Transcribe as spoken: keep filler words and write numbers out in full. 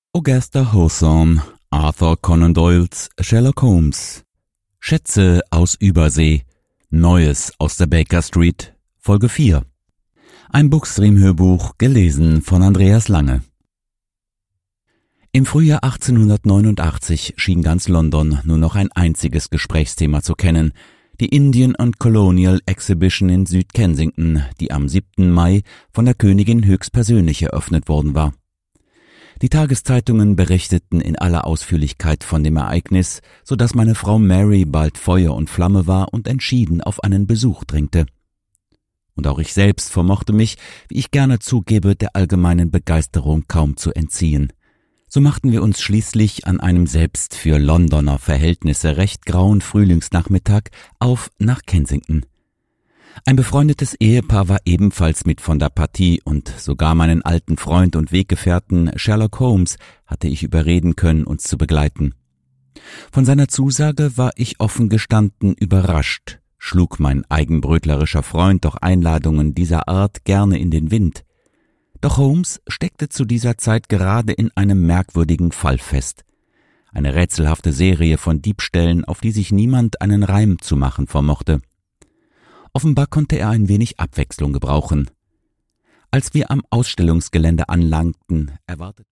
Augusta Hawthorne, Arthur Conan Doyles Sherlock Holmes. Schätze aus Übersee. Neues aus der Baker Street. Folge vier. Ein Bookstream-Hörbuch, gelesen von Andreas Lange. Im Frühjahr achtzehnhundertneunundachtzig schien ganz London nur noch ein einziges Gesprächsthema zu kennen: die Indian and Colonial Exhibition in Süd-Kensington, die am siebten Mai von der Königin höchstpersönlich eröffnet worden war. Die Tageszeitungen berichteten in aller Ausführlichkeit von dem Ereignis, so dass meine Frau Mary bald Feuer und Flamme war und entschieden auf einen Besuch drängte. Und auch ich selbst vermochte mich, wie ich gerne zugebe, der allgemeinen Begeisterung kaum zu entziehen. So machten wir uns schließlich an einem selbst für Londoner Verhältnisse recht grauen Frühlingsnachmittag auf nach Kensington. Ein befreundetes Ehepaar war ebenfalls mit von der Partie, und sogar meinen alten Freund und Weggefährten Sherlock Holmes hatte ich überreden können, uns zu begleiten. Von seiner Zusage war ich offen gestanden überrascht, schlug mein eigenbrötlerischer Freund doch Einladungen dieser Art gerne in den Wind. Doch Holmes steckte zu dieser Zeit gerade in einem merkwürdigen Fall fest. Eine rätselhafte Serie von Diebstählen, auf die sich niemand einen Reim zu machen vermochte. Offenbar konnte er ein wenig Abwechslung gebrauchen. Als wir am Ausstellungsgelände anlangten, erwartete